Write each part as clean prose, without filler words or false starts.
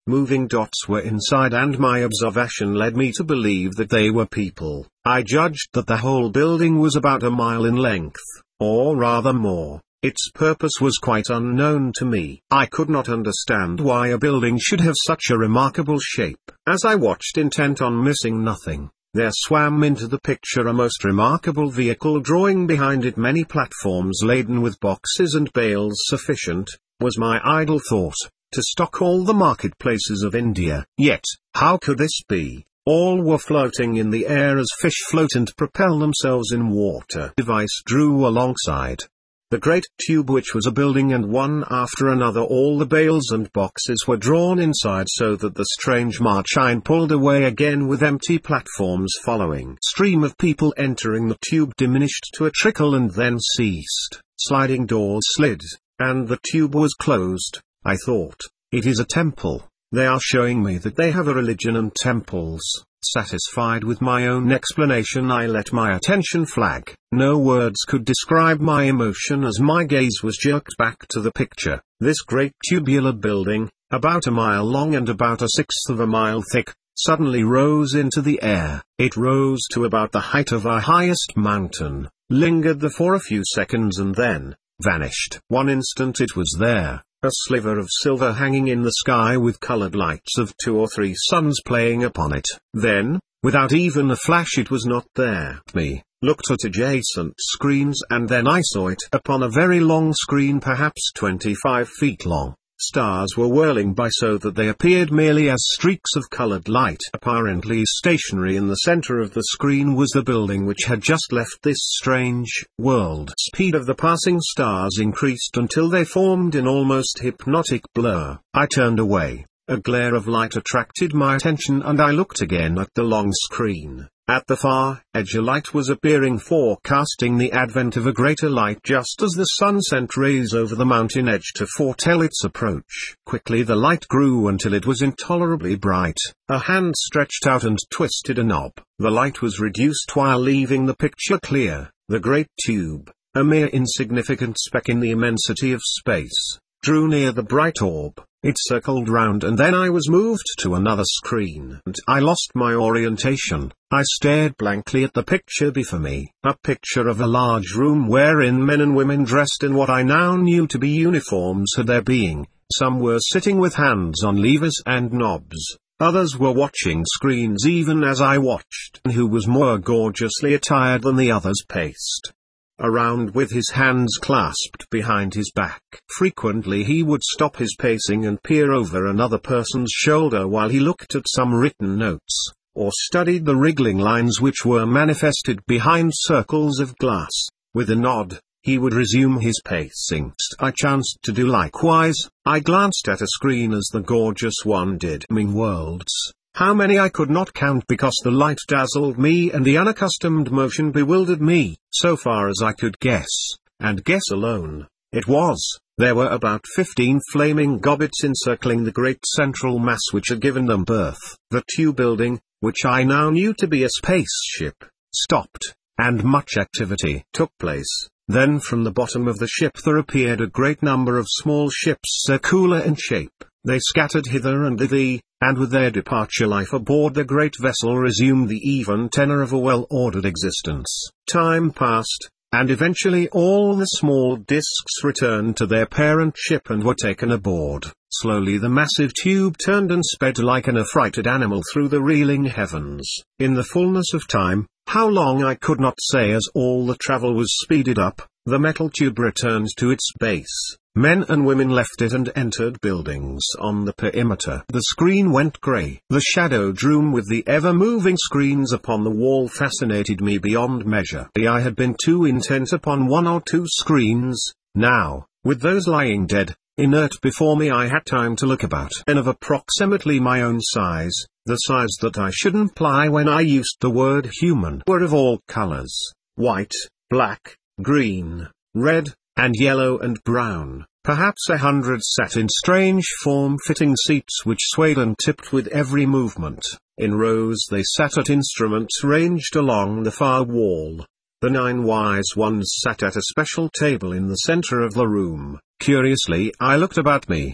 Moving dots were inside, and my observation led me to believe that they were people. I judged that the whole building was about a mile in length, or rather more. Its purpose was quite unknown to me. I could not understand why a building should have such a remarkable shape. As I watched, intent on missing nothing, there swam into the picture a most remarkable vehicle, drawing behind it many platforms laden with boxes and bales sufficient, was my idle thought, to stock all the marketplaces of India. Yet, how could this be? All were floating in the air as fish float and propel themselves in water. Device drew alongside the great tube, which was a building, and one after another all the bales and boxes were drawn inside, so that the strange machine pulled away again with empty platforms following. Stream of people entering the tube diminished to a trickle and then ceased. Sliding doors slid, and the tube was closed. I thought, it is a temple. They are showing me that they have a religion and temples. Satisfied with my own explanation, I let my attention flag. No words could describe my emotion as my gaze was jerked back to the picture. This great tubular building, about a mile long and about a sixth of a mile thick, suddenly rose into the air. It rose to about the height of our highest mountain, lingered there for a few seconds and then vanished. One instant it was there, a sliver of silver hanging in the sky with colored lights of 2 or 3 suns playing upon it. Then, without even a flash, it was not there. Me looked at adjacent screens, and then I saw it upon a very long screen, perhaps 25 feet long. Stars were whirling by so that they appeared merely as streaks of colored light. Apparently stationary in the center of the screen was the building which had just left this strange world. Speed of the passing stars increased until they formed an almost hypnotic blur. I turned away. A glare of light attracted my attention, and I looked again at the long screen. At the far edge a light was appearing, forecasting the advent of a greater light, just as the sun sent rays over the mountain edge to foretell its approach. Quickly the light grew until it was intolerably bright. A hand stretched out and twisted a knob. The light was reduced while leaving the picture clear. The great tube, a mere insignificant speck in the immensity of space, drew near the bright orb. It circled round, and then I was moved to another screen, and I lost my orientation. I stared blankly at the picture before me, a picture of a large room wherein men and women dressed in what I now knew to be uniforms had their being. Some were sitting with hands on levers and knobs, others were watching screens even as I watched. Who was more gorgeously attired than the others paced around with his hands clasped behind his back. Frequently he would stop his pacing and peer over another person's shoulder while he looked at some written notes, or studied the wriggling lines which were manifested behind circles of glass. With a nod, he would resume his pacing. I chanced to do likewise. I glanced at a screen as the gorgeous one did. Worlds. How many I could not count, because the light dazzled me and the unaccustomed motion bewildered me. So far as I could guess, and guess alone, there were about 15 flaming gobbets encircling the great central mass which had given them birth. The tube building, which I now knew to be a spaceship, stopped, and much activity took place. Then from the bottom of the ship there appeared a great number of small ships, circular in shape. They scattered hither and thither, and with their departure life aboard the great vessel resumed the even tenor of a well-ordered existence. Time passed, and eventually all the small disks returned to their parent ship and were taken aboard. Slowly the massive tube turned and sped like an affrighted animal through the reeling heavens. In the fullness of time, how long I could not say, as all the travel was speeded up, the metal tube returned to its base. Men and women left it and entered buildings on the perimeter. The screen went grey. The shadowed room with the ever-moving screens upon the wall fascinated me beyond measure. I had been too intent upon 1 or 2 screens. Now, with those lying dead, inert before me, I had time to look about. Men of approximately my own size, the size that I should imply when I used the word human, were of all colors: white, black, green, red, and yellow and brown. Perhaps 100 sat in strange form-fitting seats which swayed and tipped with every movement. In rows they sat at instruments ranged along the far wall. The 9 wise ones sat at a special table in the center of the room. Curiously I looked about me.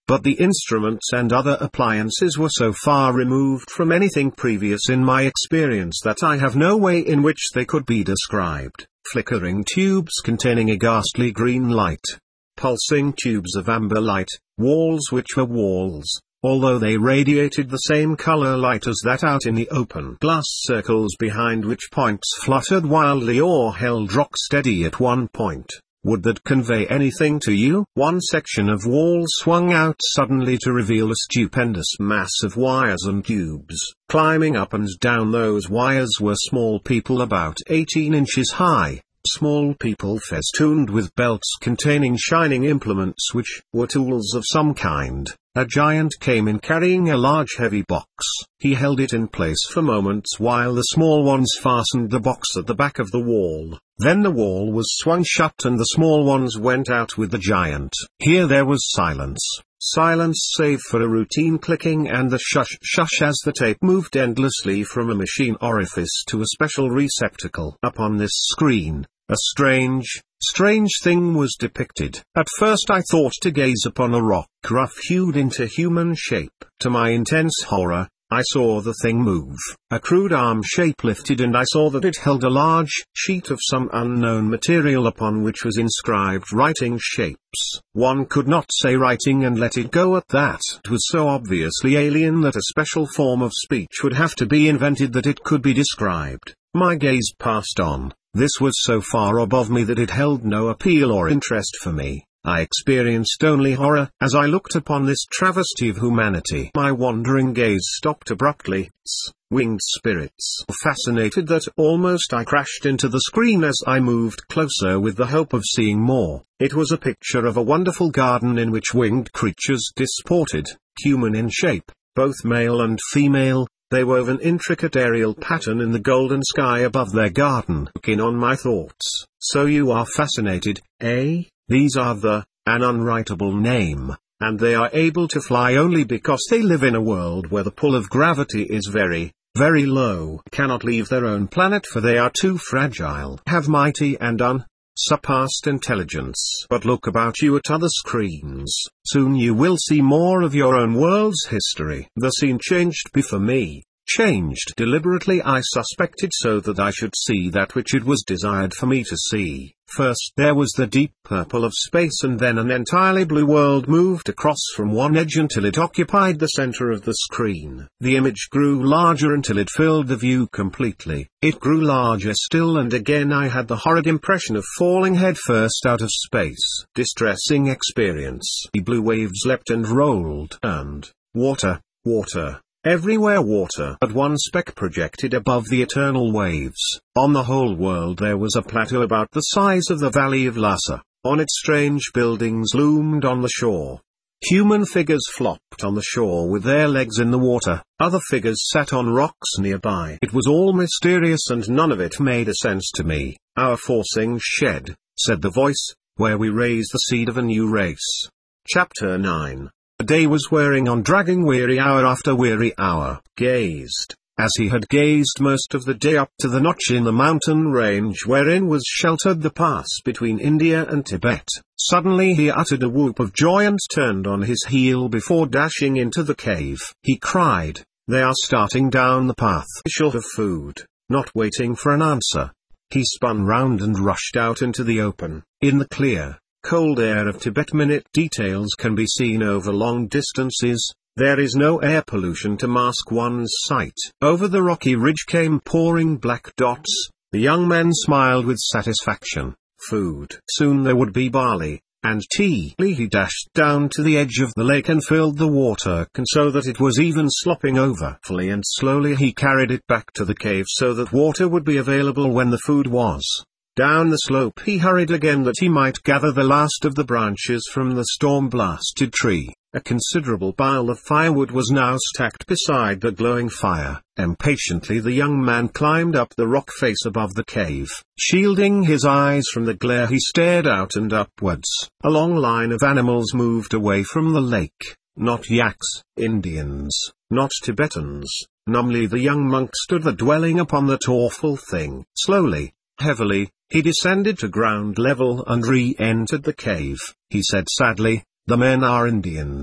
but the instruments and other appliances were so far removed from anything previous in my experience that I have no way in which they could be described. Flickering tubes containing a ghastly green light. Pulsing tubes of amber light, walls which were walls, although they radiated the same color light as that out in the open. Glass circles behind which points fluttered wildly or held rock steady at one point. Would that convey anything to you? One section of wall swung out suddenly to reveal a stupendous mass of wires and tubes. Climbing up and down those wires were small people about 18 inches high. Small people festooned with belts containing shining implements which were tools of some kind. A giant came in carrying a large heavy box. He held it in place for moments while the small ones fastened the box at the back of the wall. Then the wall was swung shut and the small ones went out with the giant. Here there was silence. Silence save for a routine clicking and the shush as the tape moved endlessly from a machine orifice to a special receptacle. Upon this screen, a strange thing was depicted. At first I thought to gaze upon a rock rough-hewed into human shape. To my intense horror, I saw the thing move. A crude arm shape lifted and I saw that it held a large sheet of some unknown material upon which was inscribed writing shapes. One could not say writing and let it go at that. It was so obviously alien that a special form of speech would have to be invented that it could be described. My gaze passed on. This was so far above me that it held no appeal or interest for me. I experienced only horror as I looked upon this travesty of humanity. My wandering gaze stopped abruptly. Winged spirits. Fascinated that almost I crashed into the screen as I moved closer with the hope of seeing more. It was a picture of a wonderful garden in which winged creatures disported, human in shape, both male and female. They wove an intricate aerial pattern in the golden sky above their garden. Looking on my thoughts. So you are fascinated, eh? These are an unwritable name, and they are able to fly only because they live in a world where the pull of gravity is very, very low. Cannot leave their own planet for they are too fragile. Have mighty and unsurpassed intelligence. But look about you at other screens. Soon you will see more of your own world's history. The scene changed before me. Changed deliberately, I suspected, so that I should see that which it was desired for me to see. First there was the deep purple of space and then an entirely blue world moved across from one edge until it occupied the center of the screen. The image grew larger until it filled the view completely. It grew larger still and again I had the horrid impression of falling headfirst out of space. Distressing experience. The blue waves leapt and rolled. And water. Everywhere water. But one speck projected above the eternal waves. On the whole world there was a plateau about the size of the valley of Lhasa. On it strange buildings loomed on the shore. Human figures flopped on the shore with their legs in the water. Other figures sat on rocks nearby. It was all mysterious and none of it made a sense to me. Our forcing shed, said the voice, where we raise the seed of a new race. Chapter 9. The day was wearing on, dragging weary hour after weary hour. Gazed, as he had gazed most of the day, up to the notch in the mountain range wherein was sheltered the pass between India and Tibet. Suddenly he uttered a whoop of joy and turned on his heel before dashing into the cave. He cried, "They are starting down the path." Short of food, not waiting for an answer, he spun round and rushed out into the open. In the clear, cold air of Tibet, minute details can be seen over long distances. There is no air pollution to mask one's sight. Over the rocky ridge came pouring black dots. The young men smiled with satisfaction. Food. Soon there would be barley and tea. He dashed down to the edge of the lake and filled the water can so that it was even slopping over. Fully and slowly he carried it back to the cave so that water would be available when the food was. Down the slope he hurried again that he might gather the last of the branches from the storm-blasted tree. A considerable pile of firewood was now stacked beside the glowing fire. Impatiently the young man climbed up the rock face above the cave. Shielding his eyes from the glare he stared out and upwards. A long line of animals moved away from the lake. Not yaks, Indians, not Tibetans. Numbly the young monk stood there dwelling upon that awful thing. Slowly, heavily, he descended to ground level and re-entered the cave. He said sadly, "The men are Indians.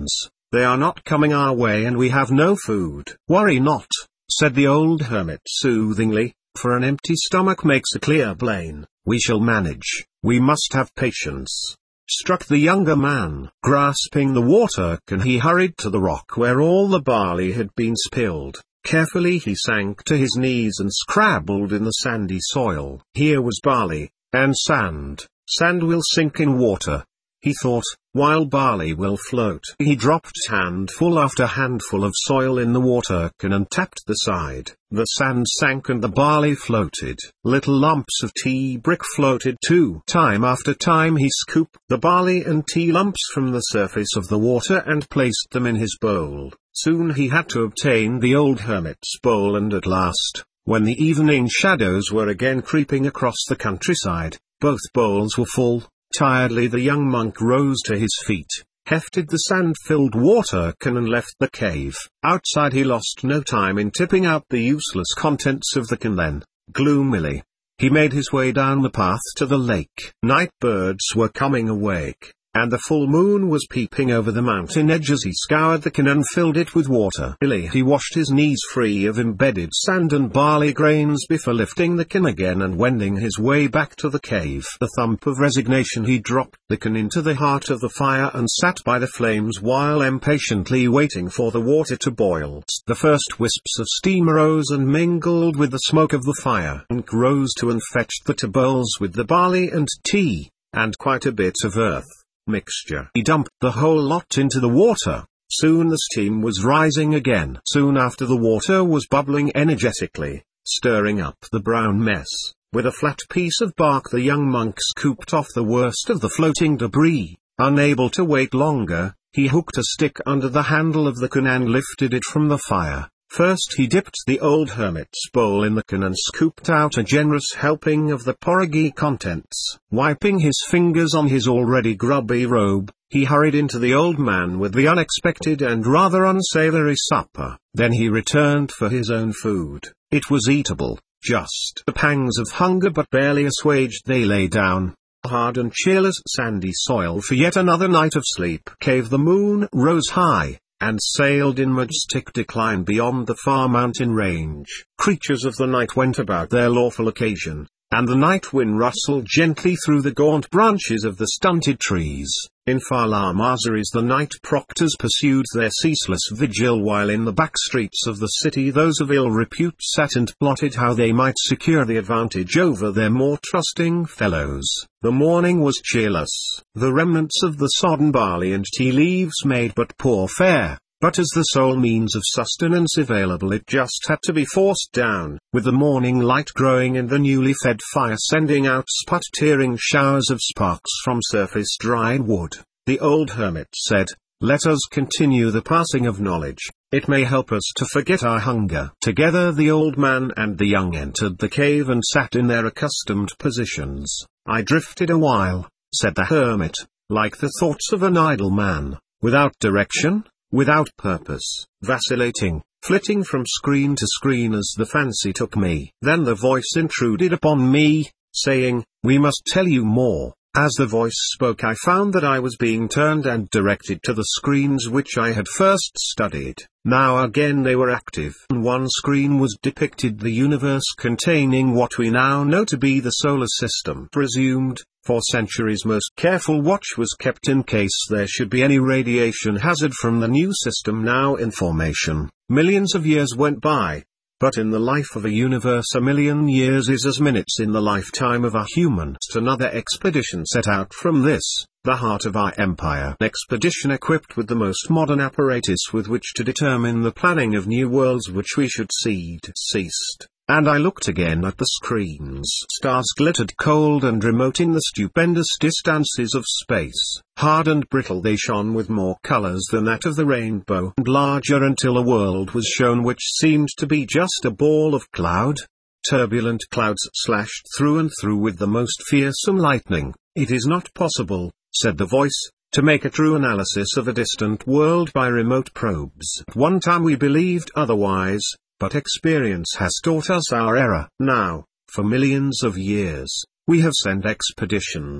They are not coming our way and we have no food. Worry not, said the old hermit soothingly, for an empty stomach makes a clear brain. We shall manage. We must have patience. Struck the younger man. Grasping the water can, he hurried to the rock where all the barley had been spilled. Carefully he sank to his knees and scrabbled in the sandy soil. Here was barley, and sand. Sand will sink in water, he thought, while barley will float. He dropped handful after handful of soil in the water can and tapped the side. The sand sank and the barley floated. Little lumps of tea brick floated too. Time after time he scooped the barley and tea lumps from the surface of the water and placed them in his bowl. Soon he had to obtain the old hermit's bowl, and at last, when the evening shadows were again creeping across the countryside, both bowls were full. Tiredly the young monk rose to his feet, hefted the sand-filled water can and left the cave. Outside he lost no time in tipping out the useless contents of the can. Then, gloomily, he made his way down the path to the lake. Night birds were coming awake, and the full moon was peeping over the mountain edge as he scoured the can and filled it with water. He washed his knees free of embedded sand and barley grains before lifting the can again and wending his way back to the cave. The thump of resignation, he dropped the can into the heart of the fire and sat by the flames while impatiently waiting for the water to boil. The first wisps of steam arose and mingled with the smoke of the fire. Monk rose to and fetched the 2 bowls with the barley and tea, and quite a bit of earth mixture. He dumped the whole lot into the water. Soon the steam was rising again. Soon after the water was bubbling energetically, stirring up the brown mess. With a flat piece of bark the young monk scooped off the worst of the floating debris. Unable to wait longer, he hooked a stick under the handle of the can and lifted it from the fire. First he dipped the old hermit's bowl in the can and scooped out a generous helping of the porridgy contents. Wiping his fingers on his already grubby robe, he hurried into the old man with the unexpected and rather unsavory supper. Then he returned for his own food. It was eatable, just the pangs of hunger but barely assuaged. They lay down, hard and cheerless sandy soil, for yet another night of sleep. Cave. The moon rose high, and sailed in majestic decline beyond the far mountain range. Creatures of the night went about their lawful occasion, and the night wind rustled gently through the gaunt branches of the stunted trees. In far Lamazaries the night proctors pursued their ceaseless vigil, while in the back streets of the city those of ill repute sat and plotted how they might secure the advantage over their more trusting fellows. The morning was cheerless. The remnants of the sodden barley and tea leaves made but poor fare, but as the sole means of sustenance available it just had to be forced down. With the morning light growing and the newly fed fire sending out sputtering showers of sparks from surface dried wood, the old hermit said, "Let us continue the passing of knowledge. It may help us to forget our hunger." Together the old man and the young entered the cave and sat in their accustomed positions. "I drifted a while," said the hermit, "like the thoughts of an idle man, without direction, without purpose, vacillating, flitting from screen to screen as the fancy took me. Then the voice intruded upon me, saying, 'We must tell you more.' As the voice spoke I found that I was being turned and directed to the screens which I had first studied. Now again they were active. On one screen was depicted the universe containing what we now know to be the solar system. Presumed, for centuries most careful watch was kept in case there should be any radiation hazard from the new system now in formation. Millions of years went by. But in the life of a universe a million years is as minutes in the lifetime of a human. Another expedition set out from this, the heart of our empire. An expedition equipped with the most modern apparatus with which to determine the planning of new worlds which we should seed. Ceased. And I looked again at the screens. Stars glittered cold and remote in the stupendous distances of space. Hard and brittle they shone with more colors than that of the rainbow, and larger until a world was shown which seemed to be just a ball of cloud. Turbulent clouds slashed through and through with the most fearsome lightning. "It is not possible," said the voice, "to make a true analysis of a distant world by remote probes. At one time we believed otherwise, but experience has taught us our error. Now, for millions of years, we have sent expeditions,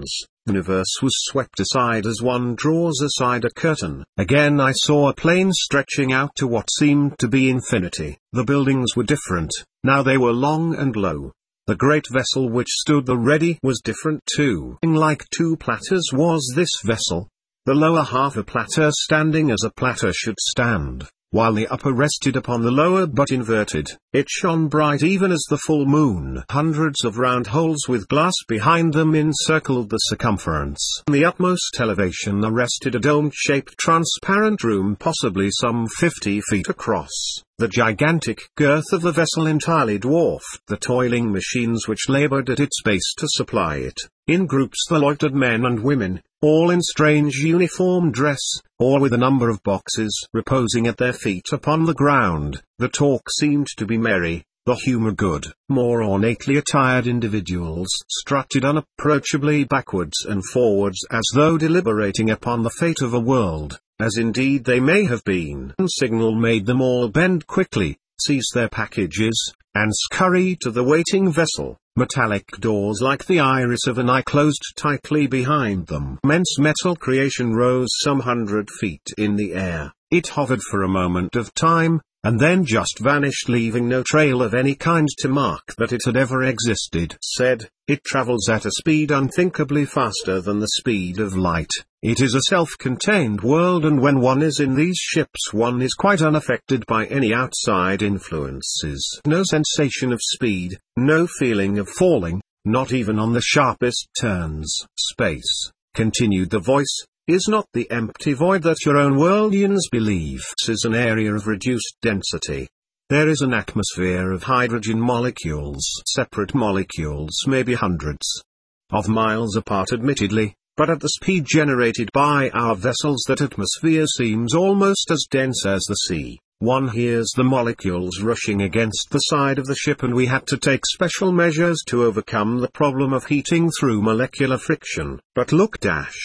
The universe was swept aside as one draws aside a curtain. Again I saw a plain stretching out to what seemed to be infinity. The buildings were different, now they were long and low. The great vessel which stood the ready was different too. Like two platters was this vessel. The lower half a platter standing as a platter should stand, while the upper rested upon the lower but inverted. It shone bright even as the full moon. Hundreds of round holes with glass behind them encircled the circumference. In the utmost elevation there rested a dome-shaped transparent room possibly some 50 feet across. The gigantic girth of the vessel entirely dwarfed the toiling machines which labored at its base to supply it. In groups there loitered men and women, all in strange uniform dress, or with a number of boxes reposing at their feet upon the ground. The talk seemed to be merry, the humor good. More ornately attired individuals strutted unapproachably backwards and forwards as though deliberating upon the fate of a world, as indeed they may have been. A signal made them all bend quickly, seize their packages, and scurry to the waiting vessel. Metallic doors like the iris of an eye closed tightly behind them. Immense metal creation rose some 100 feet in the air. It hovered for a moment of time, and then just vanished, leaving no trail of any kind to mark that it had ever existed. Said, it travels at a speed unthinkably faster than the speed of light. It is a self-contained world, and when one is in these ships one is quite unaffected by any outside influences. No sensation of speed, no feeling of falling, not even on the sharpest turns. Space, continued the voice, is not the empty void that your own worldians believe. This is an area of reduced density. There is an atmosphere of hydrogen molecules. Separate molecules may be hundreds of miles apart admittedly, but at the speed generated by our vessels that atmosphere seems almost as dense as the sea. One hears the molecules rushing against the side of the ship, and we had to take special measures to overcome the problem of heating through molecular friction. But look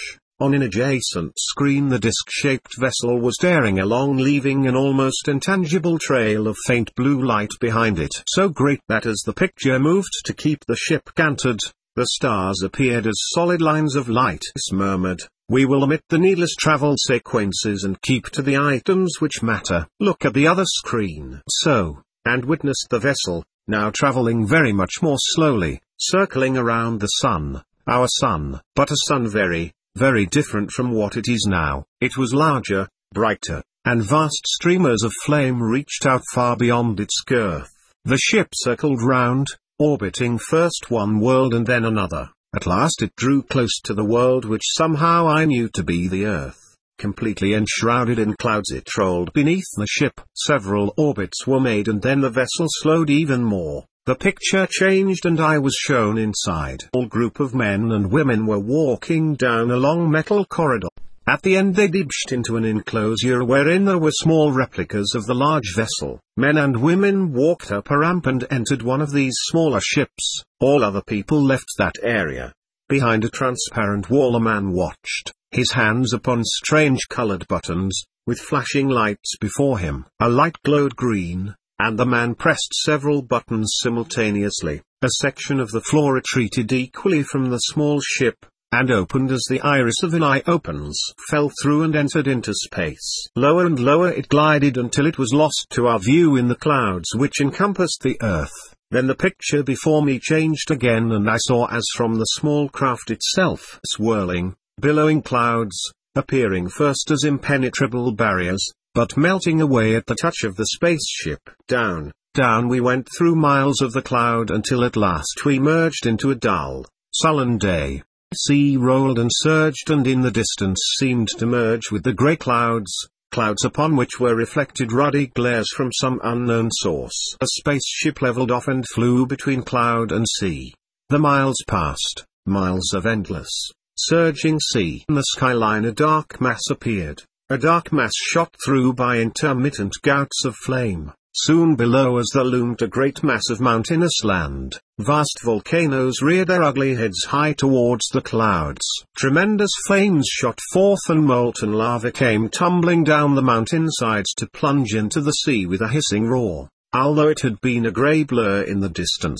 on an adjacent screen the disc-shaped vessel was tearing along, leaving an almost intangible trail of faint blue light behind it, so great that as the picture moved to keep the ship cantered, the stars appeared as solid lines of light. This murmured, we will omit the needless travel sequences and keep to the items which matter. Look at the other screen. So, and witnessed the vessel, now traveling very much more slowly, circling around the sun, our sun, but a sun very different from what it is now. It was larger, brighter, and vast streamers of flame reached out far beyond its girth. The ship circled round, orbiting first one world and then another. At last it drew close to the world which somehow I knew to be the Earth. Completely enshrouded in clouds it rolled beneath the ship. Several orbits were made and then the vessel slowed even more. The picture changed and I was shown inside. A group of men and women were walking down a long metal corridor. At the end they debouched into an enclosure wherein there were small replicas of the large vessel. Men and women walked up a ramp and entered one of these smaller ships. All other people left that area. Behind a transparent wall a man watched, his hands upon strange colored buttons, with flashing lights before him. A light glowed green, and the man pressed several buttons simultaneously. A section of the floor retreated equally from the small ship, and opened as the iris of an eye opens, fell through and entered into space. Lower and lower it glided until it was lost to our view in the clouds which encompassed the earth. Then the picture before me changed again and I saw as from the small craft itself swirling, billowing clouds, appearing first as impenetrable barriers, but melting away at the touch of the spaceship. Down we went through miles of the cloud until at last we merged into a dull, sullen day. Sea rolled and surged and in the distance seemed to merge with the grey clouds upon which were reflected ruddy glares from some unknown source. A spaceship leveled off and flew between cloud and sea. The miles passed, miles of endless, surging sea. In the skyline a dark mass appeared, a dark mass shot through by intermittent gouts of flame. Soon below us there loomed a great mass of mountainous land. Vast volcanoes reared their ugly heads high towards the clouds. Tremendous flames shot forth and molten lava came tumbling down the mountain sides to plunge into the sea with a hissing roar. Although it had been a grey blur in the distance,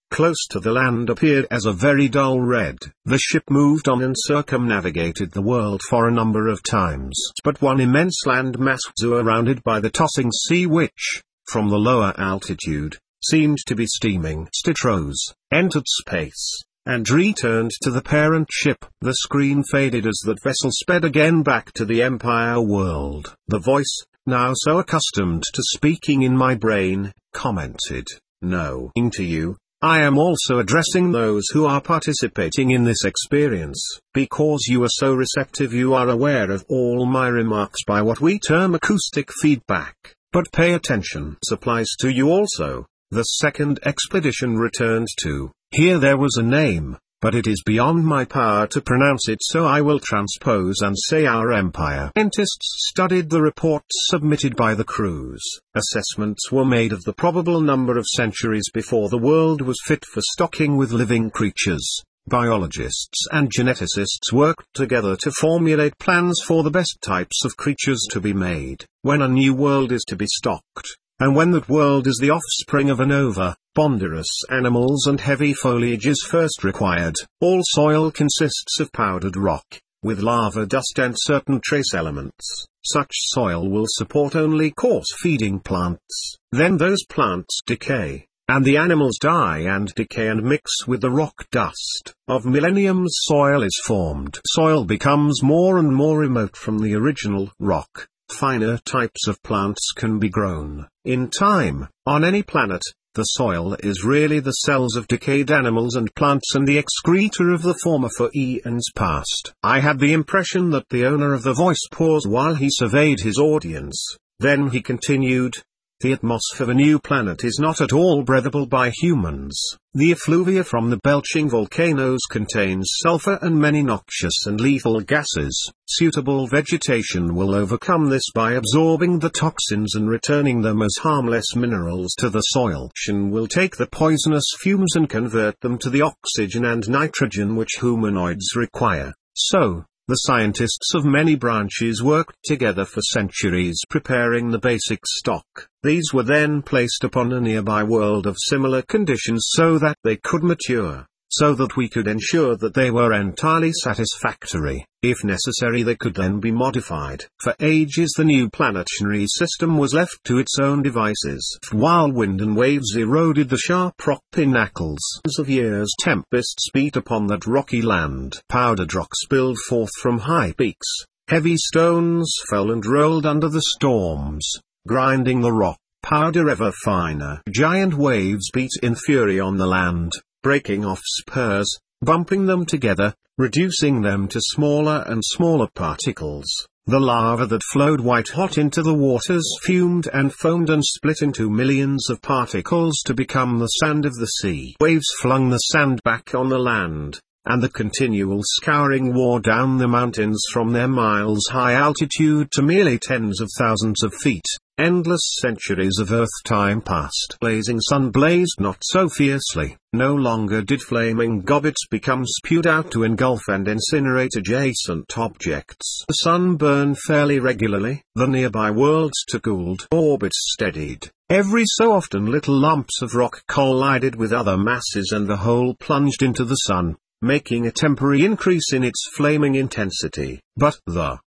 close to the land appeared as a very dull red. The ship moved on and circumnavigated the world for a number of times. But one immense land mass surrounded by the tossing sea which, from the lower altitude, seemed to be steaming. Stitros entered space, and returned to the parent ship. The screen faded as that vessel sped again back to the Empire world. The voice, now so accustomed to speaking in my brain, commented, "Knowing to you, I am also addressing those who are participating in this experience. Because you are so receptive, you are aware of all my remarks by what we term acoustic feedback. But pay attention. This applies to you also." The second expedition returned to. Here there was a name, but it is beyond my power to pronounce it, so I will transpose and say our Empire. Scientists studied the reports submitted by the crews. Assessments were made of the probable number of centuries before the world was fit for stocking with living creatures. Biologists and geneticists worked together to formulate plans for the best types of creatures to be made, when a new world is to be stocked, and when that world is the offspring of a nova. Ponderous animals and heavy foliage is first required. All soil consists of powdered rock, with lava dust and certain trace elements. Such soil will support only coarse-feeding plants. Then those plants decay, and the animals die and decay and mix with the rock dust. Of millenniums soil is formed. Soil becomes more and more remote from the original rock. Finer types of plants can be grown. In time, on any planet, the soil is really the cells of decayed animals and plants and the excreta of the former for eons past. I had the impression that the owner of the voice paused while he surveyed his audience. Then he continued, "The atmosphere of a new planet is not at all breathable by humans. The effluvia from the belching volcanoes contains sulfur and many noxious and lethal gases. Suitable vegetation will overcome this by absorbing the toxins and returning them as harmless minerals to the soil. Ocean will take the poisonous fumes and convert them to the oxygen and nitrogen which humanoids require." So, the scientists of many branches worked together for centuries preparing the basic stock. These were then placed upon a nearby world of similar conditions so that they could mature, so that we could ensure that they were entirely satisfactory. If necessary, they could then be modified. For ages the new planetary system was left to its own devices. While wind and waves eroded the sharp rock pinnacles of years, tempests beat upon that rocky land. Powdered rock spilled forth from high peaks. Heavy stones fell and rolled under the storms, grinding the rock powder ever finer. Giant waves beat in fury on the land, breaking off spurs, bumping them together, reducing them to smaller and smaller particles. The lava that flowed white-hot into the waters fumed and foamed and split into millions of particles to become the sand of the sea. Waves flung the sand back on the land, and the continual scouring wore down the mountains from their miles-high altitude to merely tens of thousands of feet. Endless centuries of Earth time passed. Blazing sun blazed not so fiercely. No longer did flaming gobbets become spewed out to engulf and incinerate adjacent objects. The sun burned fairly regularly. The nearby worlds took cooled orbits steadied. Every so often little lumps of rock collided with other masses and the whole plunged into the sun, making a temporary increase in its flaming intensity. But the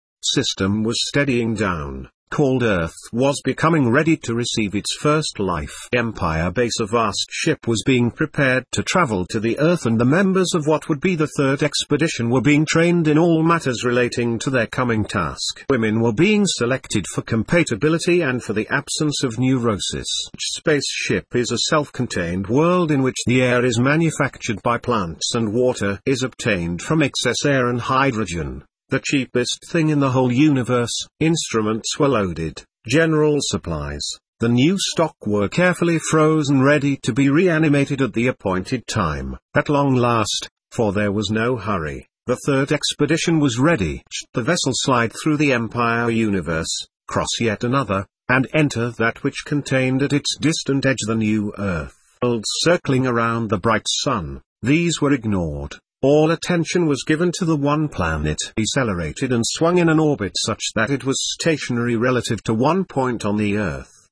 system was steadying down. Called Earth was becoming ready to receive its first life. Empire base, a vast ship, was being prepared to travel to the Earth, and the members of what would be the third expedition were being trained in all matters relating to their coming task. Women were being selected for compatibility and for the absence of neurosis. Each spaceship is a self-contained world in which the air is manufactured by plants and water is obtained from excess air and hydrogen. The cheapest thing in the whole universe. Instruments were loaded. General supplies, the new stock, were carefully frozen, ready to be reanimated at the appointed time. At long last, for there was no hurry, the third expedition was ready. The vessel slide through the Empire universe, cross yet another, and enter that which contained at its distant edge the new Earth. Worlds circling around the bright sun. These were ignored. All attention was given to the one planet. Decelerated and swung in an orbit such that it was stationary relative to one point on the Earth.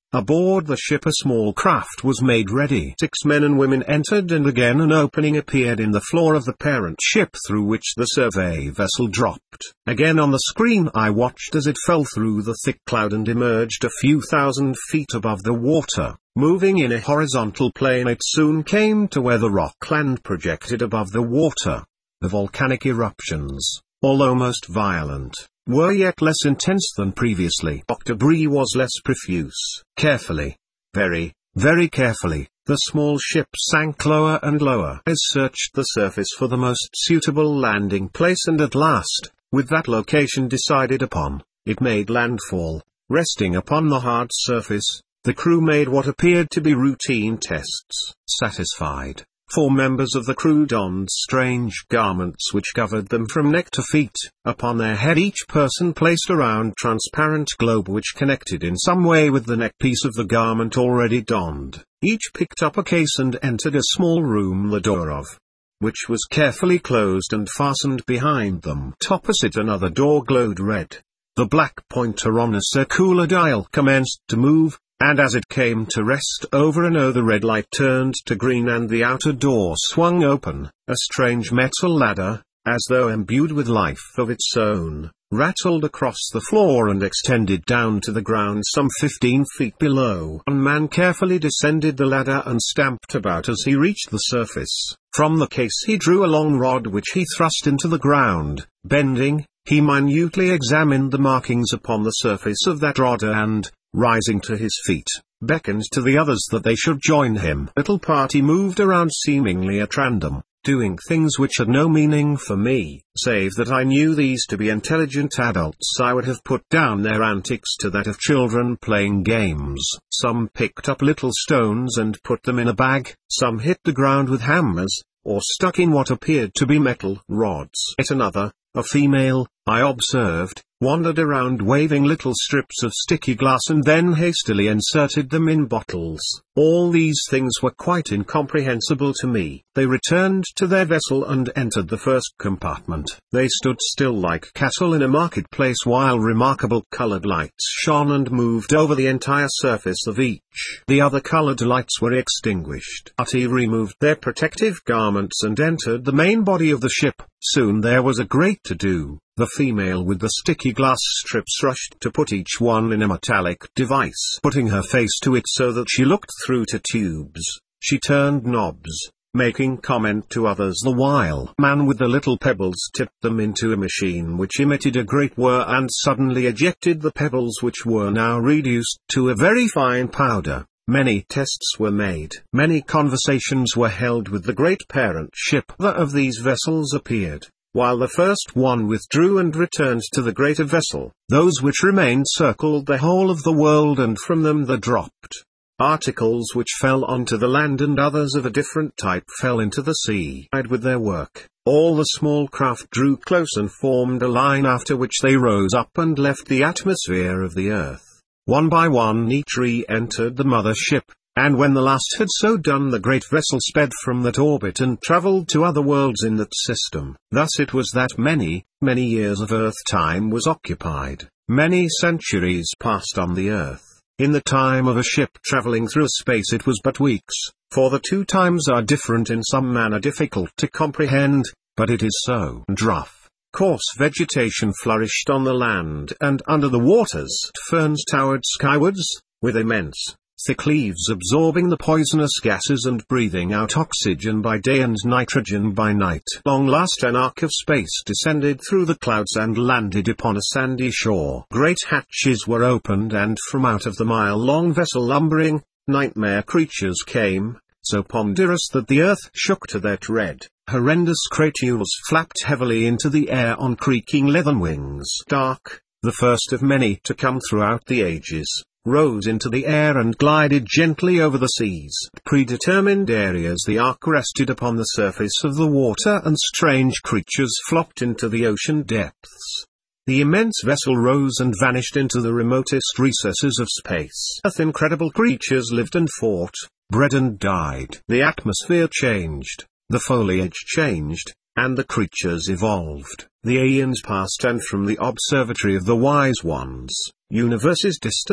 Aboard the ship a small craft was made ready. 6 men and women entered, and again an opening appeared in the floor of the parent ship through which the survey vessel dropped. Again on the screen I watched as it fell through the thick cloud and emerged a few thousand feet above the water. Moving in a horizontal plane, it soon came to where the rock land projected above the water. The volcanic eruptions, although most violent, were yet less intense than previously. Debris was less profuse. Carefully, very, very carefully, the small ship sank lower and lower. It searched the surface for the most suitable landing place, and at last, with that location decided upon, it made landfall. Resting upon the hard surface, the crew made what appeared to be routine tests. Satisfied, 4 members of the crew donned strange garments which covered them from neck to feet. Upon their head each person placed a round transparent globe which connected in some way with the neckpiece of the garment already donned. Each picked up a case and entered a small room, the door of which was carefully closed and fastened behind them. Opposite another door glowed red. The black pointer on a circular dial commenced to move, and as it came to rest over the red light turned to green and the outer door swung open. A strange metal ladder, as though imbued with life of its own, rattled across the floor and extended down to the ground some 15 feet below. One man carefully descended the ladder and stamped about as he reached the surface. From the case he drew a long rod which he thrust into the ground. Bending, he minutely examined the markings upon the surface of that rod and, rising to his feet, beckoned to the others that they should join him. Little party moved around seemingly at random, doing things which had no meaning for me, save that I knew these to be intelligent adults. I would have put down their antics to that of children playing games. Some picked up little stones and put them in a bag, some hit the ground with hammers, or stuck in what appeared to be metal rods. Yet another, a female, I observed, wandered around waving little strips of sticky glass and then hastily inserted them in bottles. All these things were quite incomprehensible to me. They returned to their vessel and entered the first compartment. They stood still like cattle in a marketplace while remarkable colored lights shone and moved over the entire surface of each. The other colored lights were extinguished. Party removed their protective garments and entered the main body of the ship. Soon there was a great to-do. The female with the sticky glass strips rushed to put each one in a metallic device, putting her face to it so that she looked through to tubes. She turned knobs, making comment to others the while. Man with the little pebbles tipped them into a machine which emitted a great whir and suddenly ejected the pebbles, which were now reduced to a very fine powder. Many tests were made. Many conversations were held with the great parent ship. The of these vessels appeared, while the first one withdrew and returned to the greater vessel. Those which remained circled the whole of the world, and from them there dropped articles which fell onto the land, and others of a different type fell into the sea. With their work, all the small craft drew close and formed a line, after which they rose up and left the atmosphere of the earth. One by one each re-entered the mother ship, and when the last had so done, the great vessel sped from that orbit and traveled to other worlds in that system. Thus it was that many, many years of Earth time was occupied. Many centuries passed on the Earth. In the time of a ship traveling through space it was but weeks, for the 2 times are different in some manner, difficult to comprehend, but it is so. And rough, coarse vegetation flourished on the land and under the waters. Ferns towered skywards, with immense, thick leaves absorbing the poisonous gases and breathing out oxygen by day and nitrogen by night. Long last an arc of space descended through the clouds and landed upon a sandy shore. Great hatches were opened, and from out of the mile-long vessel lumbering, nightmare creatures came, so ponderous that the earth shook to their tread. Horrendous craterus flapped heavily into the air on creaking leathern wings. Dark, the first of many to come throughout the ages, rose into the air and glided gently over the seas. Predetermined areas the ark rested upon the surface of the water, and strange creatures flopped into the ocean depths. The immense vessel rose and vanished into the remotest recesses of space. Incredible creatures lived and fought, bred and died. The atmosphere changed, the foliage changed, and the creatures evolved. The aeons passed, and from the observatory of the wise ones, universes distant,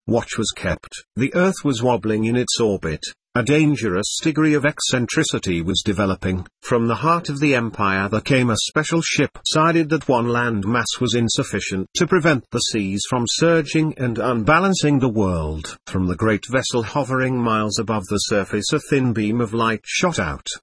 Watch was kept. The Earth was wobbling in its orbit. A dangerous degree of eccentricity was developing. From the heart of the empire there came a special ship. Decided that one land mass was insufficient to prevent the seas from surging and unbalancing the world. From the great vessel hovering miles above the surface a thin beam of light shot out.